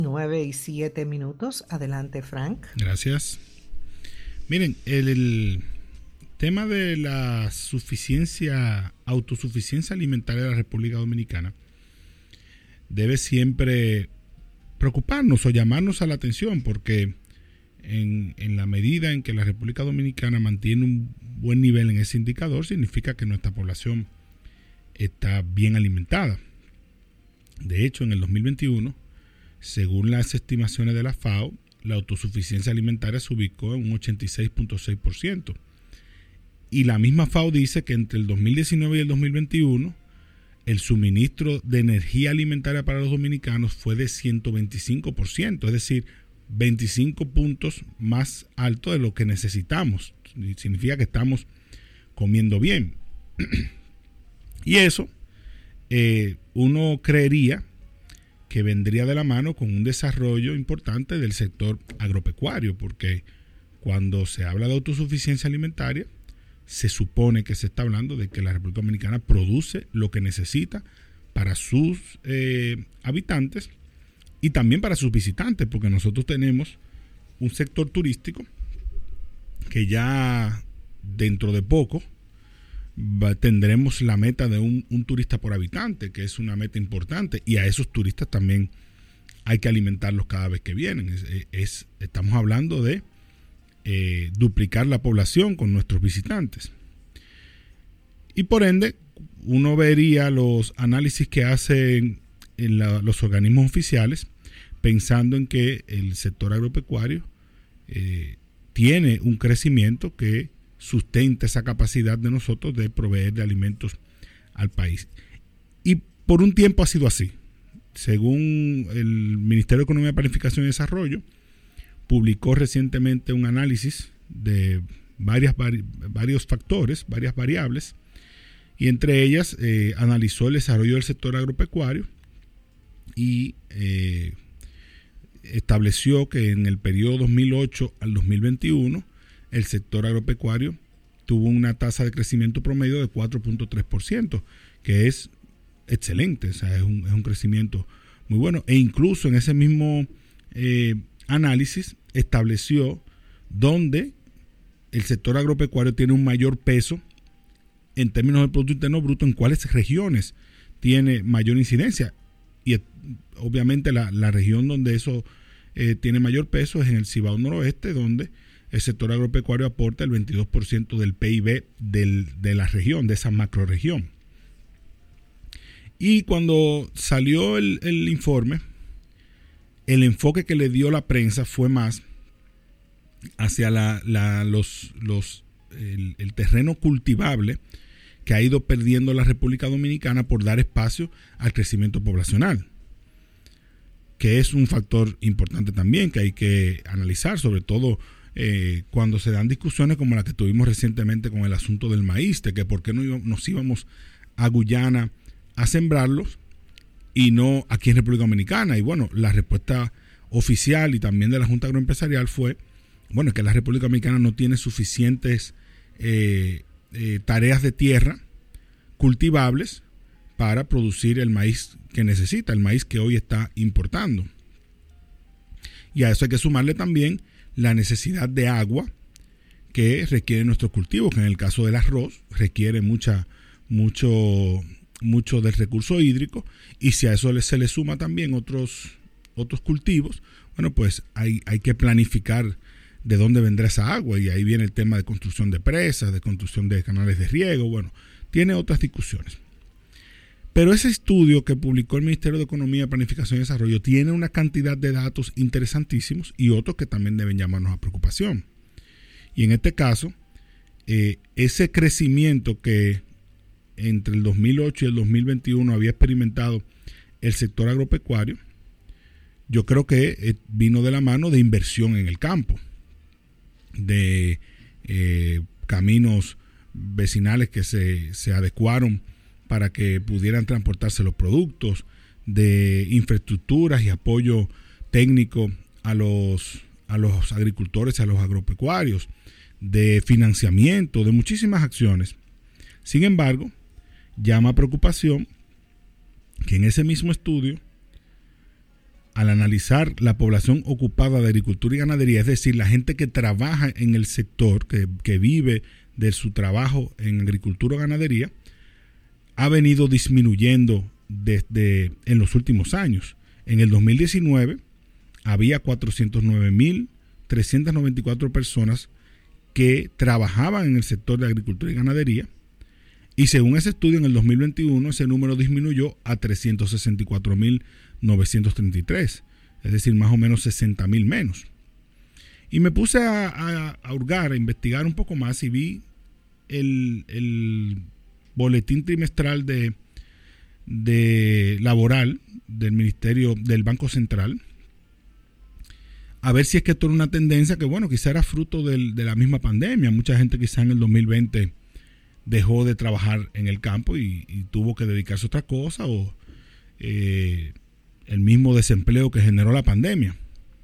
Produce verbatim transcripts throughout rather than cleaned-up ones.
Nueve y siete minutos. Adelante, Frank. Gracias. Miren, el, el tema de la suficiencia, autosuficiencia alimentaria de la República Dominicana debe siempre preocuparnos o llamarnos a la atención, porque en, en la medida en que la República Dominicana mantiene un buen nivel en ese indicador, significa que nuestra población está bien alimentada. De hecho, en el dos mil veintiuno, según las estimaciones de la FAO, la autosuficiencia alimentaria se ubicó en un ochenta y seis punto seis por ciento. Y la misma FAO dice que entre el dos mil diecinueve y el dos mil veintiuno, el suministro de energía alimentaria para los dominicanos fue de ciento veinticinco por ciento, es decir, veinticinco puntos más alto de lo que necesitamos. Significa que estamos comiendo bien. Y eso, eh, uno creería que vendría de la mano con un desarrollo importante del sector agropecuario, porque cuando se habla de autosuficiencia alimentaria, se supone que se está hablando de que la República Dominicana produce lo que necesita para sus eh, habitantes y también para sus visitantes, porque nosotros tenemos un sector turístico que ya dentro de poco va, tendremos la meta de un, un turista por habitante, que es una meta importante, y a esos turistas también hay que alimentarlos cada vez que vienen. Es, es, estamos hablando de eh, duplicar la población con nuestros visitantes. Y por ende, uno vería los análisis que hacen en la, los organismos oficiales, pensando en que el sector agropecuario eh, tiene un crecimiento que sustenta esa capacidad de nosotros de proveer de alimentos al país. Y por un tiempo ha sido así. Según el Ministerio de Economía, Planificación y Desarrollo, publicó recientemente un análisis de varias, vari, varios factores, varias variables, y entre ellas eh, analizó el desarrollo del sector agropecuario y eh, estableció que en el periodo dos mil ocho al dos mil veintiuno el sector agropecuario tuvo una tasa de crecimiento promedio de cuatro punto tres por ciento, que es excelente, o sea, es un, es un crecimiento muy bueno. E incluso en ese mismo eh, análisis estableció dónde el sector agropecuario tiene un mayor peso en términos del Producto Interno Bruto, en cuáles regiones tiene mayor incidencia. Y obviamente la, la región donde eso eh, tiene mayor peso es en el Cibao Noroeste, donde el sector agropecuario aporta el veintidós por ciento del P I B del, de la región, de esa macroregión. Y cuando salió el, el informe, el enfoque que le dio la prensa fue más hacia la, la, los, los, el, el terreno cultivable que ha ido perdiendo la República Dominicana por dar espacio al crecimiento poblacional, que es un factor importante también que hay que analizar, sobre todo eh, cuando se dan discusiones como la que tuvimos recientemente con el asunto del maíz, de que por qué no íbamos, nos íbamos a Guyana a sembrarlos y no aquí en República Dominicana. Y bueno, la respuesta oficial y también de la Junta Agroempresarial fue, bueno, que la República Dominicana no tiene suficientes eh, eh, tareas de tierra cultivables para producir el maíz que necesita, el maíz que hoy está importando. Y a eso hay que sumarle también la necesidad de agua que requieren nuestros cultivos, que en el caso del arroz requiere mucha, mucho, mucho del recurso hídrico, y si a eso se le suma también otros, otros cultivos, bueno, pues hay, hay que planificar de dónde vendrá esa agua, y ahí viene el tema de construcción de presas, de construcción de canales de riego, bueno, tiene otras discusiones. Pero ese estudio que publicó el Ministerio de Economía, Planificación y Desarrollo tiene una cantidad de datos interesantísimos y otros que también deben llamarnos a preocupación. Y en este caso, eh, ese crecimiento que entre el dos mil ocho y el dos mil veintiuno había experimentado el sector agropecuario, yo creo que eh, vino de la mano de inversión en el campo, de eh, caminos vecinales que se, se adecuaron para que pudieran transportarse los productos, de infraestructuras y apoyo técnico a los, a los agricultores y a los agropecuarios, de financiamiento, de muchísimas acciones. Sin embargo, llama a preocupación que en ese mismo estudio al analizar la población ocupada de agricultura y ganadería, es decir, la gente que trabaja en el sector, que, que vive de su trabajo en agricultura o ganadería, ha venido disminuyendo desde en los últimos años. En el dos mil diecinueve había cuatrocientos nueve mil trescientas noventa y cuatro personas que trabajaban en el sector de agricultura y ganadería, y según ese estudio en el dos mil veintiuno ese número disminuyó a trescientos sesenta y cuatro mil novecientos treinta y tres, es decir, más o menos sesenta mil menos. Y me puse a, a, a hurgar, a investigar un poco más y vi el, el boletín trimestral de, de laboral del Ministerio del Banco Central, a ver si es que esto era una tendencia que, bueno, quizá era fruto del, de la misma pandemia. Mucha gente quizá en el dos mil veinte dejó de trabajar en el campo y, y tuvo que dedicarse a otra cosa, o eh, el mismo desempleo que generó la pandemia.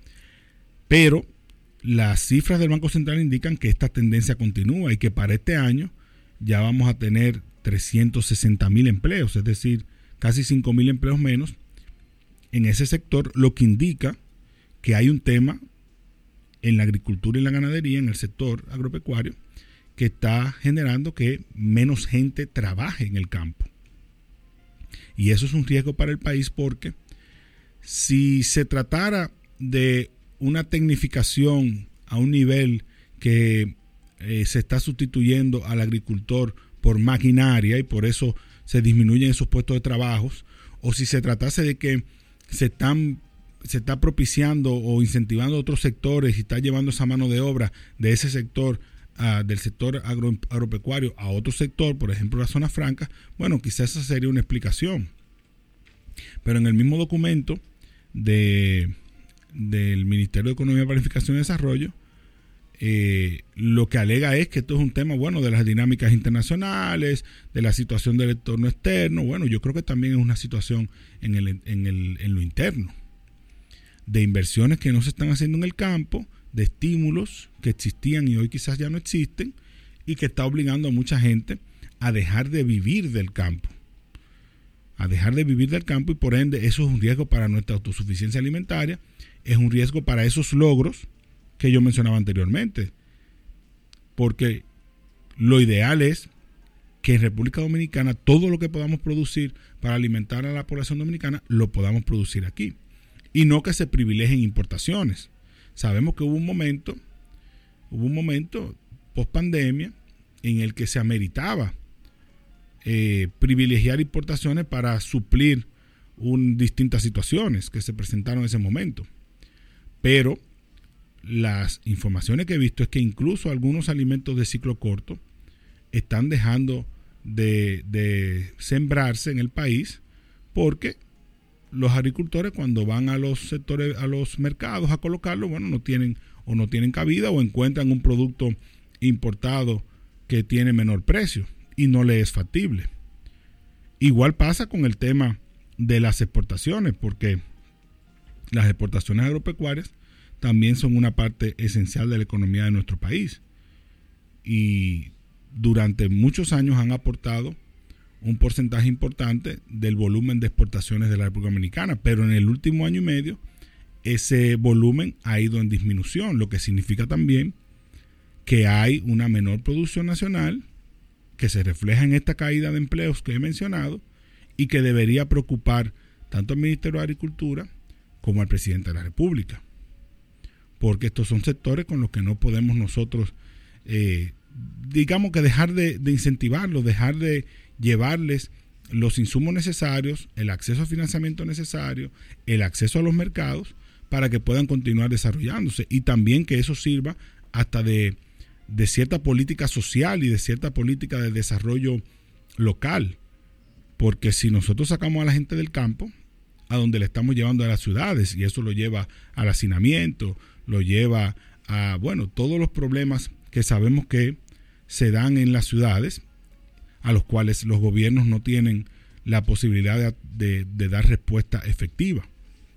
Pero las cifras del Banco Central indican que esta tendencia continúa y que para este año ya vamos a tener trescientos sesenta mil empleos, es decir, casi cinco mil empleos menos en ese sector, lo que indica que hay un tema en la agricultura y la ganadería, en el sector agropecuario, que está generando que menos gente trabaje en el campo. Y eso es un riesgo para el país, porque si se tratara de una tecnificación a un nivel que eh, se está sustituyendo al agricultor por maquinaria y por eso se disminuyen esos puestos de trabajo, o si se tratase de que se están se está propiciando o incentivando otros sectores y está llevando esa mano de obra de ese sector, uh, del sector agro, agropecuario a otro sector, por ejemplo la zona franca, bueno, quizás esa sería una explicación. Pero en el mismo documento de, del Ministerio de Economía, Planificación y Desarrollo, eh, lo que alega es que esto es un tema, bueno, de las dinámicas internacionales, de la situación del entorno externo. Bueno, yo creo que también es una situación en, el, en, el, en lo interno, de inversiones que no se están haciendo en el campo, de estímulos que existían y hoy quizás ya no existen, y que está obligando a mucha gente a dejar de vivir del campo, a dejar de vivir del campo, y por ende eso es un riesgo para nuestra autosuficiencia alimentaria, es un riesgo para esos logros que yo mencionaba anteriormente, porque lo ideal es que en República Dominicana todo lo que podamos producir para alimentar a la población dominicana lo podamos producir aquí, y no que se privilegien importaciones. Sabemos que hubo un momento, hubo un momento post pandemia en el que se ameritaba eh, privilegiar importaciones para suplir un, distintas situaciones que se presentaron en ese momento. Pero las informaciones que he visto es que incluso algunos alimentos de ciclo corto están dejando de, de sembrarse en el país, porque los agricultores, cuando van a los sectores, a los mercados a colocarlo, bueno, no tienen o no tienen cabida, o encuentran un producto importado que tiene menor precio y no le es factible. Igual pasa con el tema de las exportaciones, porque las exportaciones agropecuarias también son una parte esencial de la economía de nuestro país, y durante muchos años han aportado un porcentaje importante del volumen de exportaciones de la República Dominicana, pero en el último año y medio ese volumen ha ido en disminución, lo que significa también que hay una menor producción nacional, que se refleja en esta caída de empleos que he mencionado, y que debería preocupar tanto al Ministerio de Agricultura como al Presidente de la República, porque estos son sectores con los que no podemos nosotros, eh, digamos que dejar de, de incentivarlos, dejar de llevarles los insumos necesarios, el acceso a financiamiento necesario, el acceso a los mercados, para que puedan continuar desarrollándose, y también que eso sirva hasta de, de cierta política social y de cierta política de desarrollo local, porque si nosotros sacamos a la gente del campo, a donde le estamos llevando a las ciudades, y eso lo lleva al hacinamiento, lo lleva a, bueno, todos los problemas que sabemos que se dan en las ciudades, a los cuales los gobiernos no tienen la posibilidad de, de, de dar respuesta efectiva.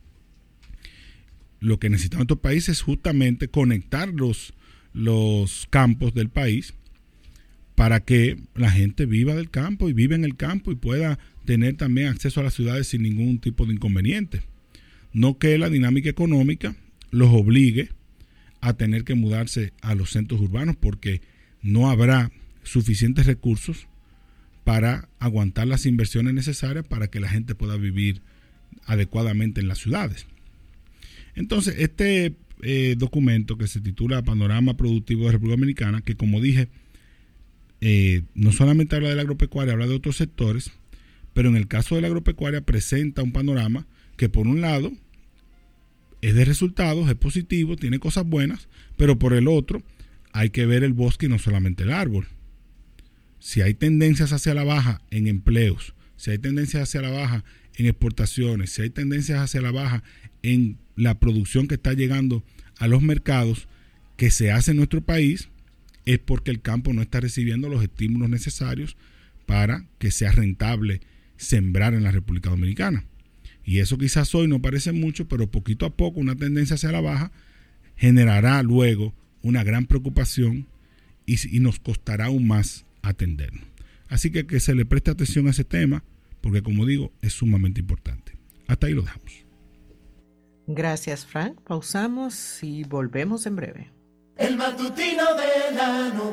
Lo que necesitamos en estos países es justamente conectar los, los campos del país para que la gente viva del campo y viva en el campo y pueda tener también acceso a las ciudades sin ningún tipo de inconveniente. no que la dinámica económica los obligue a tener que mudarse a los centros urbanos, porque no habrá suficientes recursos para aguantar las inversiones necesarias para que la gente pueda vivir adecuadamente en las ciudades. Entonces, este eh, documento que se titula Panorama Productivo de República Dominicana, que como dije, eh, no solamente habla de la agropecuaria, habla de otros sectores, pero en el caso de la agropecuaria presenta un panorama que por un lado es de resultados, es positivo, tiene cosas buenas, pero por el otro hay que ver el bosque y no solamente el árbol. Si hay tendencias hacia la baja en empleos, si hay tendencias hacia la baja en exportaciones, si hay tendencias hacia la baja en la producción que está llegando a los mercados que se hace en nuestro país, es porque el campo no está recibiendo los estímulos necesarios para que sea rentable sembrar en la República Dominicana. Y eso quizás hoy no parece mucho, pero poquito a poco una tendencia hacia la baja generará luego una gran preocupación y, y nos costará aún más atendernos. Así que que se le preste atención a ese tema, porque como digo, es sumamente importante. Hasta ahí lo dejamos. Gracias, Frank. Pausamos y volvemos en breve. El matutino de la